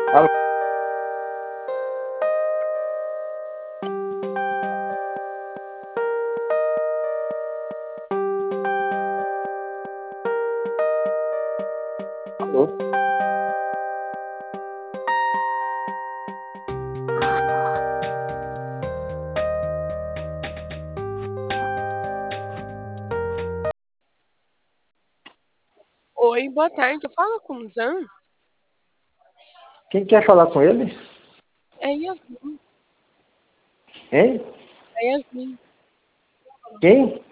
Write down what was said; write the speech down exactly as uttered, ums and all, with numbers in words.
Alô? Alô? Oi, boa tarde. Fala com o Zan. Quem quer falar com ele? É Yasmin. Hein? É Yasmin. Quem?